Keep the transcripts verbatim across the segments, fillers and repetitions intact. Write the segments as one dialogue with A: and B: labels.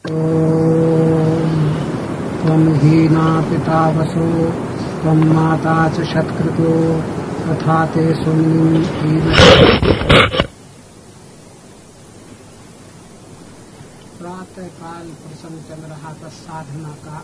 A: त्वं हीना पिता वसो त्वं माता च शतक्रतो तथा ते सुमनी। प्रातः काल प्रसंग चल रहा था साधना का।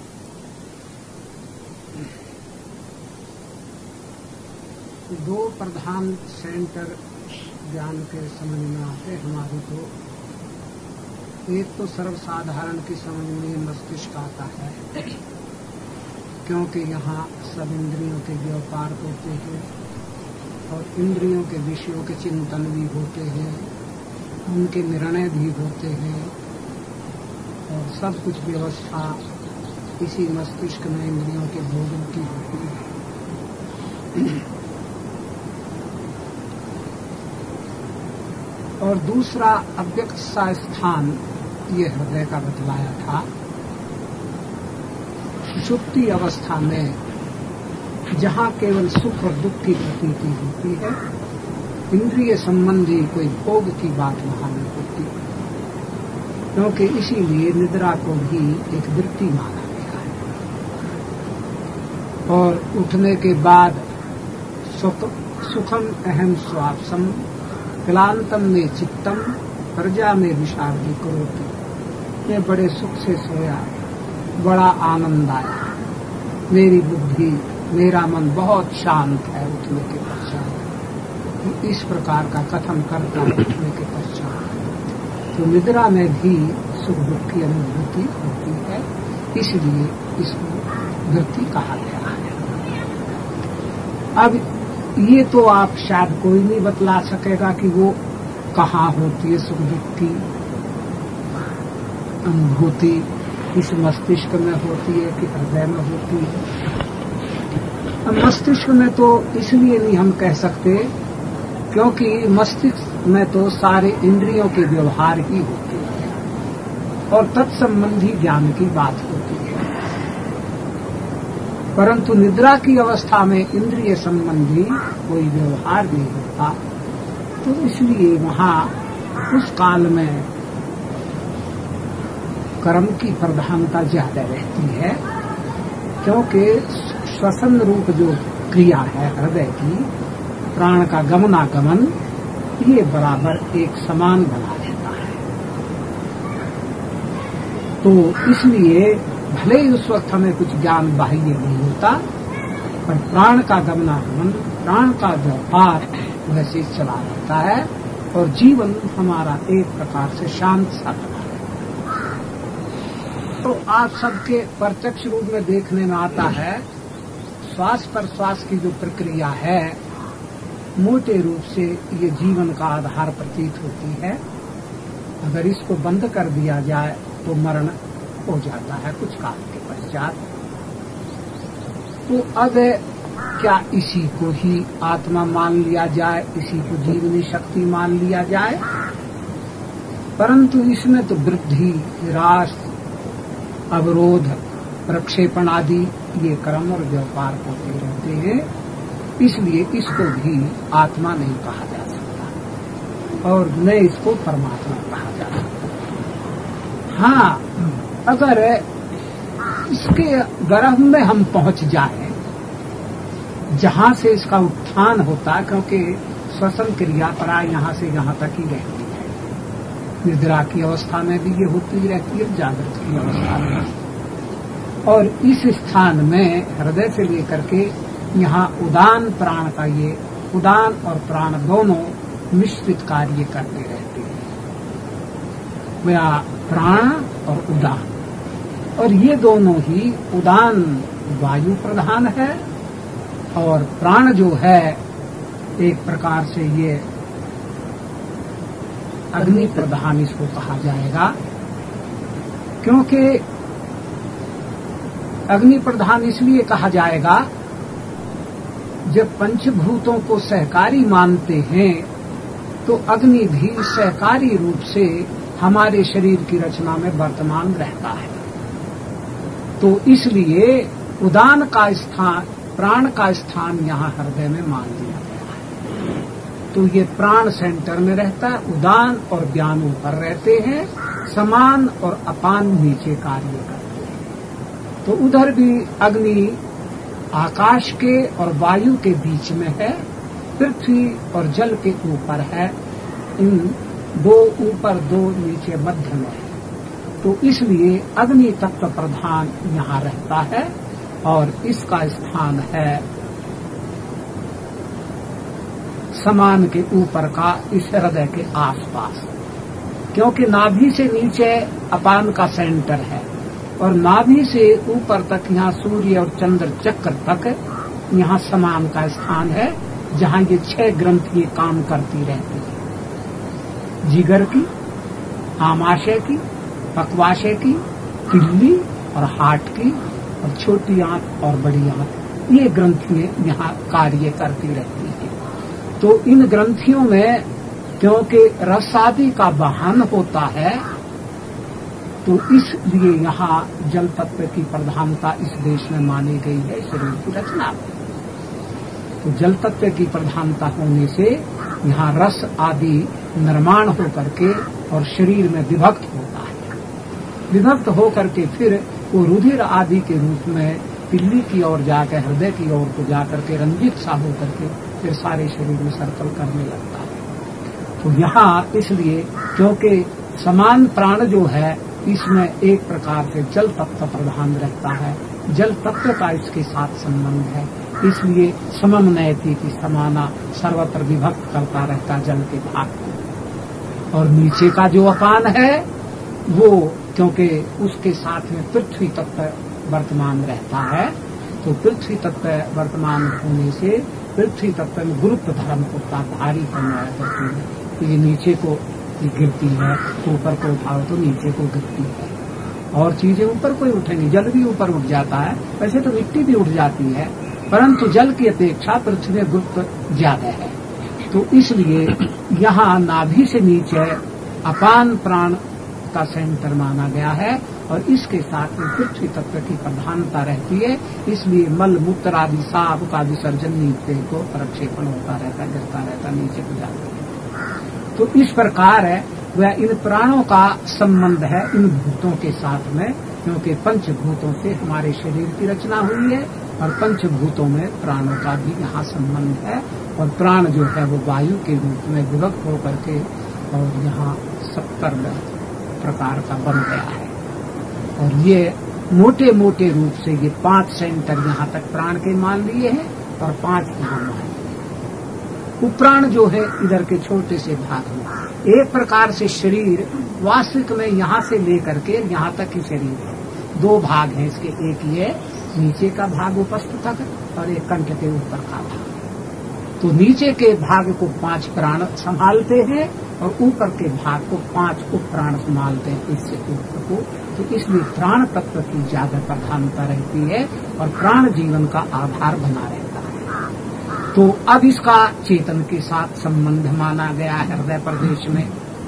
A: दो प्रधान सेंटर ज्ञान के समझ में आते हमारी तो। एक तो सर्वसाधारण की समझ में मस्तिष्क आता है, क्योंकि यहाँ सब इंद्रियों के व्यापार होते हैं और इंद्रियों के विषयों के चिंतन भी होते हैं, उनके निर्णय भी होते हैं और सब कुछ व्यवस्था इसी मस्तिष्क में इंद्रियों के भोगों की होती है। और दूसरा अव्यक्त सा स्थान ये हृदय का बतलाया था। सुषुप्ति अवस्था में जहाँ केवल सुख और दुख की प्रतीति होती है, इंद्रिय संबंधी कोई भोग की बात वहां नहीं होती, क्योंकि इसीलिए निद्रा को भी एक वृत्ति माना गया है। और उठने के बाद सुखम अहम स्वापसम क्लांतम में चित्तम प्रजा में विषाद करोति। मैं बड़े सुख से सोया, बड़ा आनंद आया, मेरी बुद्धि मेरा मन बहुत शांत है उठने के पश्चात। इस प्रकार का कथन करता है उठने के पश्चात। तो निद्रा में भी सुख दुख की अनुभूति होती है, इसलिए इसको वृत्ति कहा गया है। अब ये तो आप शायद कोई नहीं बतला सकेगा कि वो कहाँ होती है सुख दुख की अनुभूति, इस मस्तिष्क में होती है कि हृदय में होती है। अब मस्तिष्क में तो इसलिए नहीं हम कह सकते, क्योंकि मस्तिष्क में तो सारे इंद्रियों के व्यवहार ही होते हैं और तत्संबंधी ज्ञान की बात होती है। परंतु निद्रा की अवस्था में इंद्रिय संबंधी कोई व्यवहार नहीं होता, तो इसलिए वहां उस काल में कर्म की प्रधानता ज्यादा रहती है, क्योंकि श्वसन रूप जो क्रिया है हृदय की, प्राण का गमनागमन, ये बराबर एक समान बना रहता है। तो इसलिए भले ही उस वक्त हमें कुछ ज्ञान बाह्य नहीं होता, पर प्राण का गमनागमन, प्राण का व्यापार वैसे चला रहता है और जीवन हमारा एक प्रकार से शांत सा बना रहता है। तो आप सबके प्रत्यक्ष रूप में देखने में आता है, श्वास प्रश्वास की जो प्रक्रिया है मोटे रूप से ये जीवन का आधार प्रतीत होती है। अगर इसको बंद कर दिया जाए तो मरण हो जाता है कुछ काल के पश्चात। तो अब क्या इसी को ही आत्मा मान लिया जाए, इसी को जीवनी शक्ति मान लिया जाए? परंतु इसमें तो वृद्धि, विनाश, अवरोध, प्रक्षेपण आदि ये कर्म और व्यापार होते रहते हैं, इसलिए इसको भी आत्मा नहीं कहा जा सकता और न इसको परमात्मा कहा जा सकता। हाँ, अगर इसके गर्भ में हम पहुंच जाए जहां से इसका उत्थान होता, क्योंकि श्वसन क्रिया प्राय यहाँ से यहाँ तक ही रहती है। निद्रा की अवस्था में भी ये होती रहती है, जागृत की अवस्था में। और इस स्थान में हृदय से लेकर के यहाँ उदान प्राण का, ये उदान और प्राण दोनों मिश्रित कार्य करते रहते हैं। वह प्राण और उदान, और ये दोनों ही, उदान वायु प्रधान है और प्राण जो है एक प्रकार से ये अग्नि प्रधान इसको कहा जाएगा, क्योंकि अग्नि प्रधान इसलिए कहा जाएगा, जब पंचभूतों को सहकारी मानते हैं तो अग्नि भी सहकारी रूप से हमारे शरीर की रचना में वर्तमान रहता है। तो इसलिए उदान का स्थान, प्राण का स्थान यहाँ हृदय में मान लिया गया है। तो ये प्राण सेंटर में रहता है, उदान और ज्ञान ऊपर रहते हैं, समान और अपान नीचे कार्य करते हैं। तो उधर भी अग्नि आकाश के और वायु के बीच में है, पृथ्वी और जल के ऊपर है, इन दो ऊपर दो नीचे मध्य में है। तो इसलिए अग्नि तत्व प्रधान यहाँ रहता है और इसका स्थान है समान के ऊपर का इस हृदय के आसपास, क्योंकि नाभि से नीचे अपान का सेंटर है और नाभि से ऊपर तक यहाँ सूर्य और चंद्र चक्र तक यहाँ समान का स्थान है, जहाँ ये छह ग्रंथियां काम करती रहती है। जिगर की, आमाशय की, पक्वाशय की, तिल्ली और हार्ट की और छोटी आंत और बड़ी आंत, ये ग्रंथियां यहाँ कार्य करती रहती है। तो इन ग्रंथियों में क्योंकि रस आदि का वाहन होता है, तो इसलिए यहाँ जल तत्व की प्रधानता इस देश में मानी गई है शरीर की रचना में। तो जल तत्व की प्रधानता होने से यहाँ रस आदि निर्माण होकर के और शरीर में विभक्त होता है। विभक्त होकर के फिर वो रुधिर आदि के रूप में पिल्ली की ओर जाकर, हृदय की ओर को जाकर के रंजित सा होकर के फिर सारे शरीर में सर्कल करने लगता है। तो यहाँ इसलिए क्योंकि समान प्राण जो है इसमें एक प्रकार से जल तत्व प्रधान रहता है, जल तत्व का इसके साथ संबंध है, इसलिए समम नयति की समाना सर्वत्र विभक्त करता रहता जल के भाग को। और नीचे का जो अपान है वो क्योंकि उसके साथ में पृथ्वी तत्व वर्तमान रहता है, तो पृथ्वी तत्व वर्तमान होने से पृथ्वी तत्व में गुरुत्व धर्म होता, भारी करना है पृथ्वी में, तो ये नीचे को गिरती है, ऊपर को उठाओ तो नीचे को गिरती है। और चीजें ऊपर कोई उठेंगी, जल भी ऊपर उठ जाता है, वैसे तो मिट्टी भी उठ जाती है, परंतु जल की अपेक्षा पृथ्वी में गुरुत्व ज्यादा है। तो इसलिए यहाँ नाभि से नीचे अपान प्राण का सेंटर माना गया है और इसके साथ में पृथ्वी तत्व की प्रधानता रहती है, इसलिए मल मूत्र आदि साब का विसर्जन नीचे को प्रक्षेपण होता रहता, गिरता रहता, नीचे को जाता है। तो इस प्रकार है वह इन प्राणों का संबंध है इन भूतों के साथ में, क्योंकि पंचभूतों से हमारे शरीर की रचना हुई है और पंचभूतों में प्राणों का भी यहाँ संबंध है। और प्राण जो है वो वायु के रूप में विभक्त होकर के और यहाँ सत्तर प्रकार का बन गया है। और ये मोटे मोटे रूप से ये पांच सेंटर यहाँ तक प्राण के मान लिए हैं और पांच यहाँ मान लिए। उपराण जो है इधर के छोटे से भाग में, एक प्रकार से शरीर वास्तविक में यहाँ से लेकर के यहाँ तक ही शरीर है। दो भाग हैं इसके, एक ये नीचे का भाग उपस्थ तक और एक कंठ के ऊपर का भाग। तो नीचे के भाग को पांच प्राण संभालते हैं और ऊपर के भाग को पांच उपप्राण संभालते हैं, इससे ऊपर को। तो इसलिए प्राण तत्व की ज्यादा प्रधानता रहती है और प्राण जीवन का आधार बना रहता है। तो अब इसका चेतन के साथ संबंध माना गया है हृदय प्रदेश में।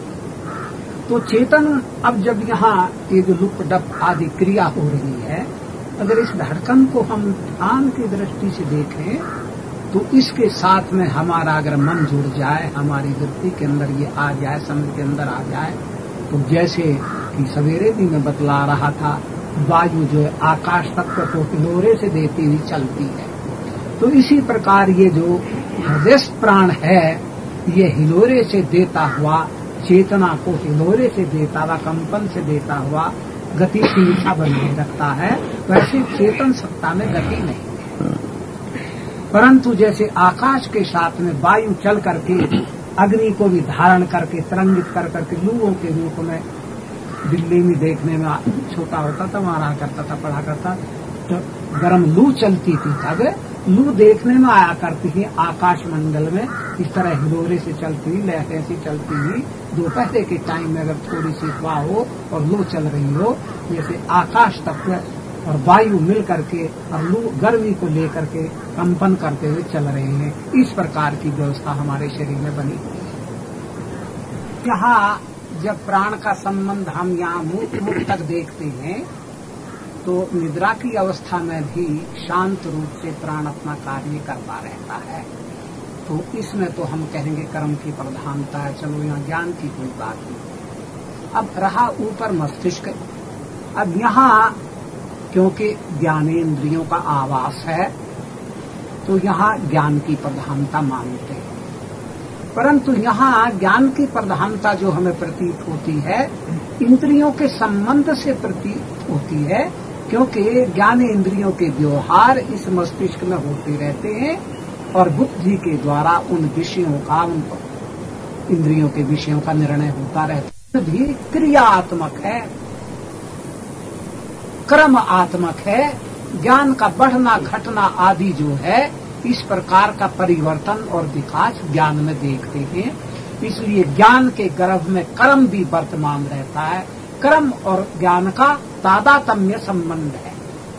A: तो चेतन अब जब यहाँ ये जो लुप डप आदि क्रिया हो रही है, अगर इस धड़कन को हम ध्यान की दृष्टि से देखें तो इसके साथ में हमारा अगर मन जुड़ जाए, हमारी वृत्ति के अंदर ये आ जाए, समझ के अंदर आ जाए, तो जैसे कि सवेरे भी मैं बतला रहा था, वायु जो है आकाश तत्व को हिलोरे से देती हुई चलती है, तो इसी प्रकार ये जो हृदय प्राण है ये हिलोरे से देता हुआ, चेतना को हिलोरे से देता हुआ, कंपन से देता हुआ गतिशीलता बनाए रखता है। वैसे चेतन सत्ता में गति नहीं, परंतु जैसे आकाश के साथ में वायु चल करके अग्नि को भी धारण करके तरंगित कर करके लूओं के रूप में, दिल्ली में देखने में छोटा होता था, वहां रहा करता था, पढ़ा करता, तो गर्म लू चलती थी, तब लू देखने में आया करती थी आकाश मंडल में, इस तरह हिलोरे से चलती हुई, लहरें से चलती हुई। दोपहर के टाइम में अगर थोड़ी सी हवा हो और लू चल रही हो, जैसे आकाश तत्व और वायु मिल करके और लू गर्मी को लेकर के कंपन करते हुए चल रहे हैं, इस प्रकार की व्यवस्था हमारे शरीर में बनी हुई है। यहाँ जब प्राण का संबंध हम यहाँ मुख मुख तक देखते हैं, तो निद्रा की अवस्था में भी शांत रूप से प्राण अपना कार्य करता रहता है। तो इसमें तो हम कहेंगे कर्म की प्रधानता है, चलो यहाँ ज्ञान की कोई बात नहीं। अब रहा ऊपर मस्तिष्क। अब यहाँ क्योंकि ज्ञानेंद्रियों का आवास है तो यहाँ ज्ञान की प्रधानता मानते हैं, परंतु यहाँ ज्ञान की प्रधानता जो हमें प्रतीत होती है इंद्रियों के संबंध से प्रतीत होती है, क्योंकि ज्ञान इंद्रियों के व्यवहार इस मस्तिष्क में होते रहते हैं और बुद्धि के द्वारा उन विषयों का, उन इंद्रियों के विषयों का निर्णय होता रहता है। भी क्रियात्मक है, क्रम आत्मक है। ज्ञान का बढ़ना घटना आदि जो है इस प्रकार का परिवर्तन और विकास ज्ञान में देखते हैं। इसलिए ज्ञान के गर्भ में कर्म भी वर्तमान रहता है। कर्म और ज्ञान का तादात्म्य संबंध है।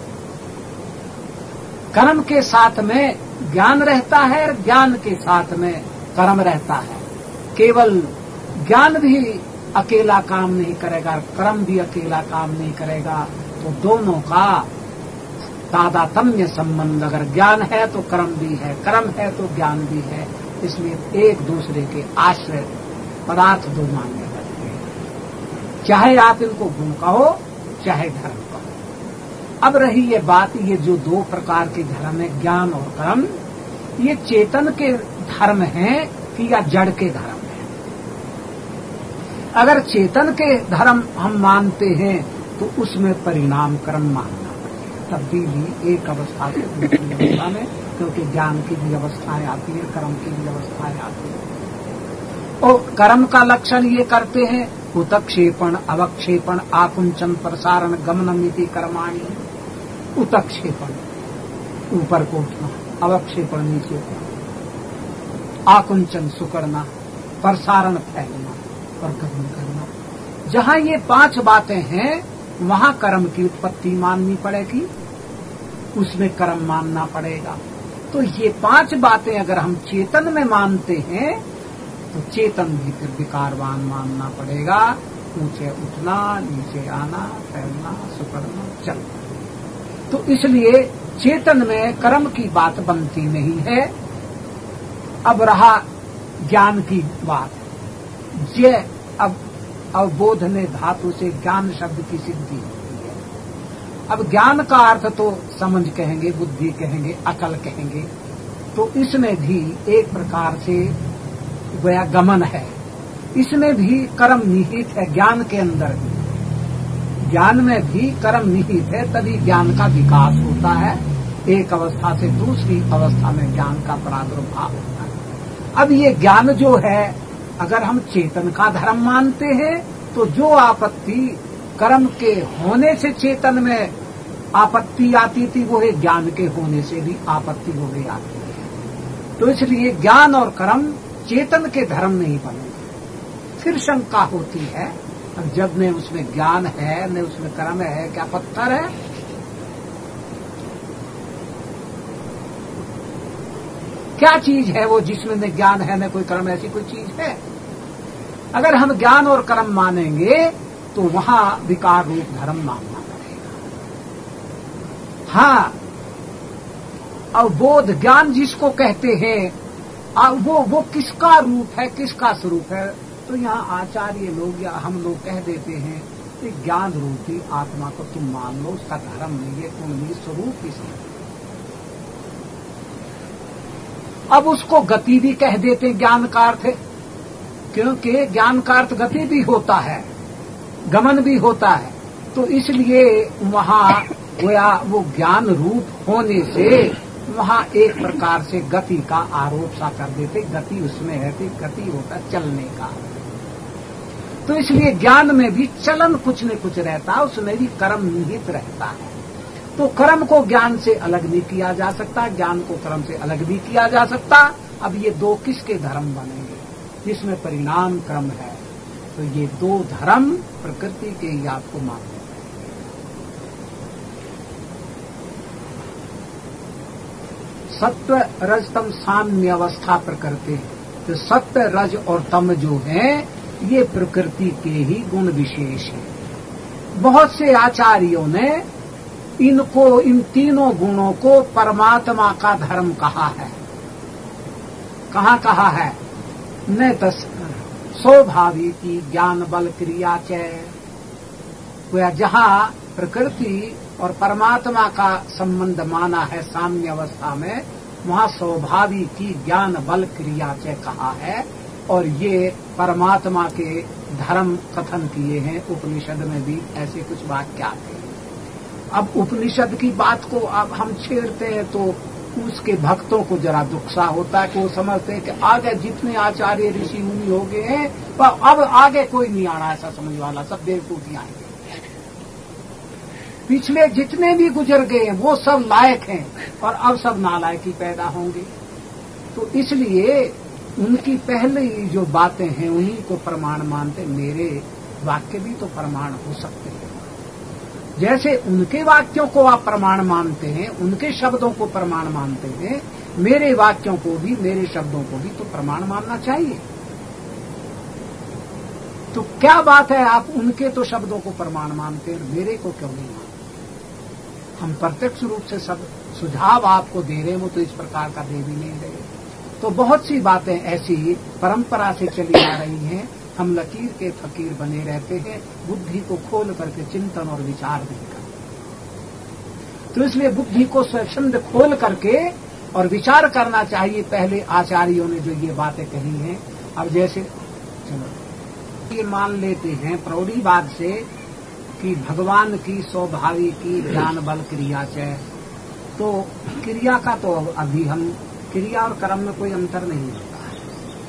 A: कर्म के साथ में ज्ञान रहता है, ज्ञान के साथ में कर्म रहता है। केवल ज्ञान भी अकेला काम नहीं करेगा, कर्म भी अकेला काम नहीं करेगा, तो दोनों का तादात्म्य संबंध, अगर ज्ञान है तो कर्म भी है, कर्म है तो ज्ञान भी है। इसलिए एक दूसरे के आश्रय पदार्थ दो मान्य करते हैं, चाहे आप इनको गुण कहो चाहे धर्म कहो। अब रही ये बात, ये जो दो प्रकार के धर्म है ज्ञान और कर्म, ये चेतन के धर्म हैं कि या जड़ के धर्म हैं। अगर चेतन के धर्म हम मानते हैं तो उसमें परिणाम कर्म मानना पड़ेगा, तब्दीली एक अवस्था से दूसरी अवस्था में, क्योंकि ज्ञान की भी अवस्थाएं आती है, कर्म की भी अवस्थाएं आती है। और कर्म का लक्षण ये करते हैं उतक्षेपण, अवक्षेपण, आकुंचन, प्रसारण, गमनमिति कर्माणि। उतक्षेपण ऊपर को उठना, अवक्षेपण नीचे उठना, आकुंचन सुकड़ना, प्रसारण फैलना और गमन करना। जहाँ ये पांच बातें हैं वहाँ कर्म की उत्पत्ति माननी पड़ेगी, उसमें कर्म मानना पड़ेगा। तो ये पांच बातें अगर हम चेतन में मानते हैं तो चेतन भी फिर विकारवान मानना पड़ेगा। ऊंचे उठना, नीचे आना, फैलना, सुकड़ना, चलना। तो इसलिए चेतन में कर्म की बात बनती नहीं है। अब रहा ज्ञान की बात। ये अब अवबोधने धातु से ज्ञान शब्द की सिद्धि होती है। अब ज्ञान का अर्थ तो समझ कहेंगे, बुद्धि कहेंगे, अकल कहेंगे। तो इसमें भी एक प्रकार से गोया गमन है, इसमें भी कर्म निहित है। ज्ञान के अंदर भी, ज्ञान में भी कर्म निहित है, तभी ज्ञान का विकास होता है। एक अवस्था से दूसरी अवस्था में ज्ञान का प्रादुर्भाव होता है। अब ये ज्ञान जो है अगर हम चेतन का धर्म मानते हैं तो जो आपत्ति कर्म के होने से चेतन में आपत्ति आती थी वो है ज्ञान के होने से भी आपत्ति हो गई आती है। तो इसलिए ज्ञान और कर्म चेतन के धर्म नहीं बने। फिर शंका होती है, अब जब न उसमें ज्ञान है न उसमें कर्म है, क्या पत्थर है? क्या चीज है वो जिसमें न ज्ञान है न कोई कर्म? ऐसी कोई चीज है? अगर हम ज्ञान और कर्म मानेंगे तो वहां विकार रूप धर्म मानना पड़ेगा। हाँ, अवबोध ज्ञान जिसको कहते हैं वो वो किसका रूप है, किसका स्वरूप है? तो यहाँ आचार्य लोग या हम लोग कह देते हैं कि ज्ञान रूपी आत्मा को तुम मान लो, उसका धर्म नहीं है, तुम नहीं, स्वरूप ही समझ। अब उसको गति भी कह देते ज्ञान का अर्थ है, क्योंकि ज्ञान का अर्थ गति भी होता है, गमन भी होता है। तो इसलिए वहां गोया वो ज्ञान रूप होने से वहां एक प्रकार से गति का आरोप सा कर देते, गति उसमें है, गति होता चलने का। तो इसलिए ज्ञान में भी चलन कुछ न कुछ रहता है, उसमें भी कर्म निहित रहता है। तो कर्म को ज्ञान से अलग नहीं किया जा सकता, ज्ञान को कर्म से अलग भी किया जा सकता। अब ये दो किसके धर्म बनेंगे जिसमें परिणाम कर्म है? तो ये दो धर्म प्रकृति के ही आपको मानने हैं। सत्व रज तम साम्य अवस्था प्रकृति। तो सत्व रज और तम जो है ये प्रकृति के ही गुण विशेष है। बहुत से आचार्यों ने इनको, इन तीनों गुणों को परमात्मा का धर्म कहा है। कहाँ कहा है? न तस् स्वभावी की ज्ञान बल क्रिया च, वह जहां प्रकृति और परमात्मा का संबंध माना है साम्य अवस्था में, वहां स्वभावी की ज्ञान बल क्रिया च कहा है। और ये परमात्मा के धर्म कथन किए हैं उपनिषद में भी, ऐसे कुछ वाक्य आते हैं। अब उपनिषद की बात को अब हम छेड़ते हैं तो उसके भक्तों को जरा दुख सा होता है कि वो समझते हैं कि आगे जितने आचार्य ऋषि मुनि हो गए हैं अब आगे कोई नहीं आना, ऐसा समझ वाला सब बेवकूफी आएंगे। पिछले जितने भी गुजर गए हैं वो सब लायक हैं और अब सब नालायक ही पैदा होंगे। तो इसलिए उनकी पहले जो बातें हैं उन्हीं को प्रमाण मानते। मेरे वाक्य भी तो प्रमाण हो सकते हैं। जैसे उनके वाक्यों को आप प्रमाण मानते हैं, उनके शब्दों को प्रमाण मानते हैं, मेरे वाक्यों को भी, मेरे शब्दों को भी तो प्रमाण मानना चाहिए। तो क्या बात है आप उनके तो शब्दों को प्रमाण मानते हैं, मेरे को क्यों नहीं मानते? हम प्रत्यक्ष रूप से सब सुझाव आपको दे रहे हैं, वो तो इस प्रकार का दे भी नहीं रहे। तो बहुत सी बातें ऐसी परंपरा से चली आ रही हैं, हम लकीर के फकीर बने रहते हैं, बुद्धि को खोल करके चिंतन और विचार नहीं करते। तो इसलिए बुद्धि को स्वच्छंद खोल करके और विचार करना चाहिए। पहले आचार्यों ने जो ये बातें कही हैं, अब जैसे चलो ये मान लेते हैं प्रौढ़ीवाद से कि भगवान की स्वभावी की ज्ञान बल क्रिया है, तो क्रिया का तो अभी हम क्रिया और कर्म में कोई अंतर नहीं होता है।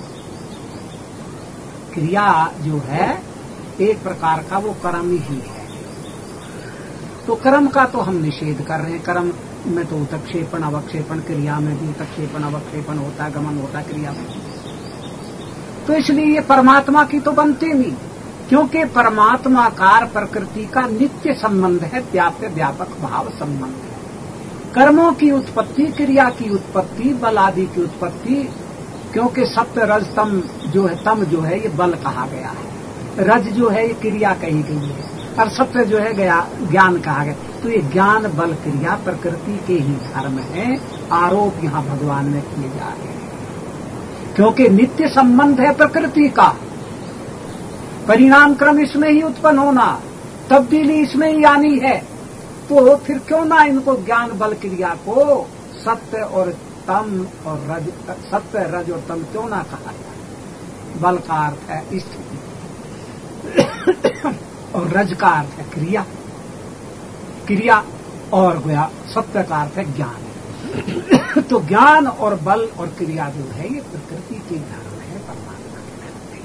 A: क्रिया जो है एक प्रकार का वो कर्म ही है। तो कर्म का तो हम निषेध कर रहे हैं। कर्म में तो उत्क्षेपण अवक्षेपण, क्रिया में भी उत्क्षेपण अवक्षेपण होता है, गमन होता है क्रिया में। तो इसलिए ये परमात्मा की तो बनते नहीं, क्योंकि परमात्माकार प्रकृति का नित्य संबंध है, व्याप्य व्यापक भाव संबंध है। कर्मों की उत्पत्ति, क्रिया की उत्पत्ति, बल आदि की उत्पत्ति, क्योंकि सत्य रज तम जो है, तम जो है ये बल कहा गया है, रज जो है ये क्रिया कही गई है, और सत्य जो है गया ज्ञान कहा गया। तो ये ज्ञान बल क्रिया प्रकृति के ही धर्म है। आरोप यहाँ भगवान में किए जा रहे हैं, क्योंकि नित्य संबंध है प्रकृति का, परिणाम क्रम इसमें ही उत्पन्न होना, तब्दीली इसमें ही आनी है। तो फिर क्यों ना इनको ज्ञान बल क्रिया को सत्य और तम और रज, सत्य रज और तम क्यों ना कहा जाए? बल का अर्थ है स्थिति और रज का अर्थ है क्रिया, क्रिया और गया सत्य का अर्थ है ज्ञान। तो ज्ञान और बल और क्रिया जो है ये प्रकृति के धर्म है, परमात्मा के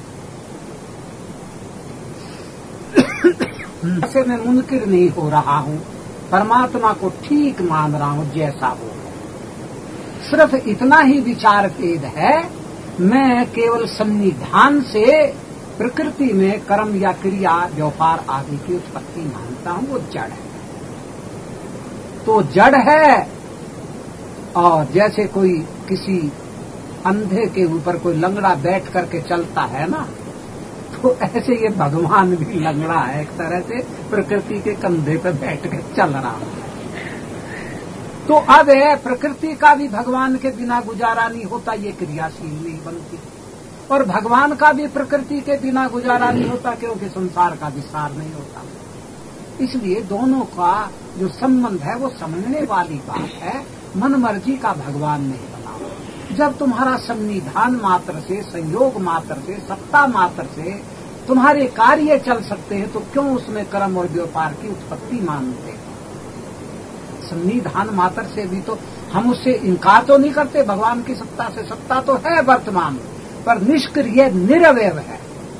A: धर्म है। ऐसे मैं मुनकिर नहीं हो रहा हूं, परमात्मा को ठीक मान रहा हूं जैसा वो है। सिर्फ इतना ही विचार भेद है, मैं केवल सन्निधान से प्रकृति में कर्म या क्रिया व्यापार आदि की उत्पत्ति मानता हूं, वो जड़ है। तो जड़ है, और जैसे कोई किसी अंधे के ऊपर कोई लंगड़ा बैठ करके चलता है ना, तो ऐसे ये भगवान भी लंगड़ा है, एक तरह से प्रकृति के कंधे पे बैठ कर चल रहा है। तो अब है प्रकृति का भी भगवान के बिना गुजारा नहीं होता, ये क्रियाशील नहीं बनती, और भगवान का भी प्रकृति के बिना गुजारा नहीं होता, क्योंकि संसार का विस्तार नहीं होता। इसलिए दोनों का जो संबंध है वो समझने वाली बात है। मन मर्जी का भगवान नहीं बना। जब तुम्हारा सन्निधान मात्र से, संयोग मात्र से, सत्ता मात्र से तुम्हारे कार्य चल सकते हैं, तो क्यों उसमें कर्म और व्यापार की उत्पत्ति मानते हैं? सन्निधान मात्र से भी तो हम उससे इनकार तो नहीं करते, भगवान की सत्ता से। सत्ता तो है वर्तमान, पर निष्क्रिय निरवय है।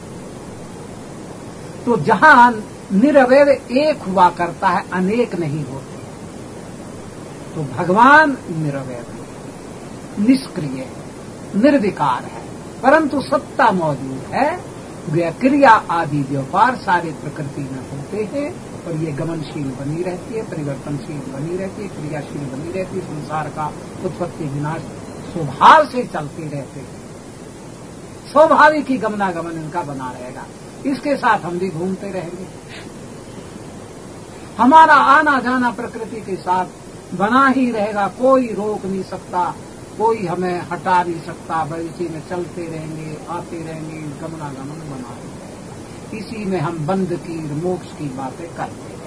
A: तो जहां निरवय एक हुआ करता है, अनेक नहीं होते। तो भगवान निरवय है, निष्क्रिय, निर्विकार है, परंतु सत्ता मौजूद है। क्रिया आदि व्यापार सारे प्रकृति में होते हैं, और ये गमनशील बनी रहती है, परिवर्तनशील बनी रहती है, क्रियाशील बनी रहती है। संसार का उत्पत्ति विनाश स्वभाव से चलते रहते हैं, स्वाभाविक ही गमनागमन इनका बना रहेगा। इसके साथ हम भी घूमते रहेंगे। हमारा आना जाना प्रकृति के साथ बना ही रहेगा, कोई रोक नहीं सकता। कोई हमें हटा नहीं सकता, भाई इसी में चलते रहेंगे, आते रहेंगे, गमनागमन बना रहेंगे, इसी में हम बंद की मोक्ष की बातें करते हैं।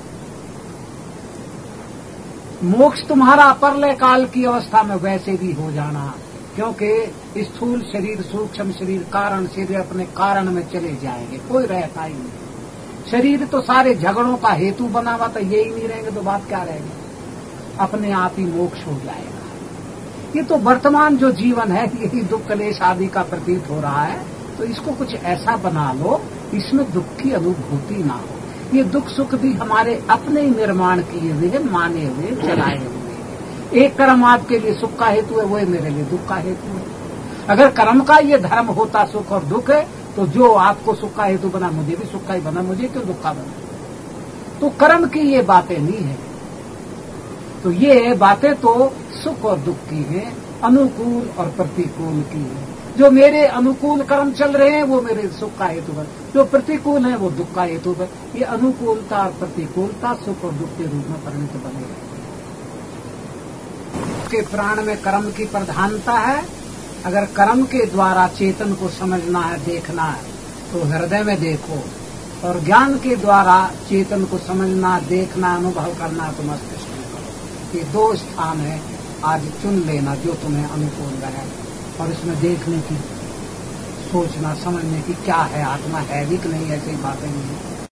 A: मोक्ष तुम्हारा परलय काल की अवस्था में वैसे भी हो जाना, क्योंकि स्थूल शरीर, सूक्ष्म शरीर, कारण शरीर अपने कारण में चले जाएंगे, कोई रहता ही नहीं। शरीर तो सारे झगड़ों का हेतु बना हुआ, तो यही नहीं रहेंगे तो बात क्या रहेगी, अपने आप ही मोक्ष हो जाएगा। ये तो वर्तमान जो जीवन है यही दुख क्लेश आदि का प्रतीत हो रहा है, तो इसको कुछ ऐसा बना लो इसमें दुख की अनुभूति ना हो। ये दुख सुख भी हमारे अपने ही निर्माण किए हुए, माने हुए, चलाए हुए। एक कर्म आपके लिए सुख का हेतु है, वही मेरे लिए दुख का हेतु है। अगर कर्म का ये धर्म होता सुख और दुख है, तो जो आपको सुख का हेतु बना मुझे भी सुख का ही बना, मुझे क्यों दुख का बना। तो कर्म की ये बातें नहीं है। तो ये बातें तो सुख और दुख की हैं, अनुकूल और प्रतिकूल की है। जो मेरे अनुकूल कर्म चल रहे हैं वो मेरे सुख का हेतु बन, जो प्रतिकूल है वो दुख का हेतु बन। ये अनुकूलता और प्रतिकूलता सुख और दुख के रूप में परिणत बने हैं। के प्राण में कर्म की प्रधानता है। अगर कर्म के द्वारा चेतन को समझना है, देखना है, तो हृदय में देखो, और ज्ञान के द्वारा चेतन को समझना, देखना, अनुभव करना तो मस्तिष्क में करो। ये दो स्थान है, आज चुन लेना जो तुम्हें अनुकूल रहे, और इसमें देखने की, सोचना, समझने की क्या है, आत्मा है भी कि नहीं, ऐसी बातें नहीं है।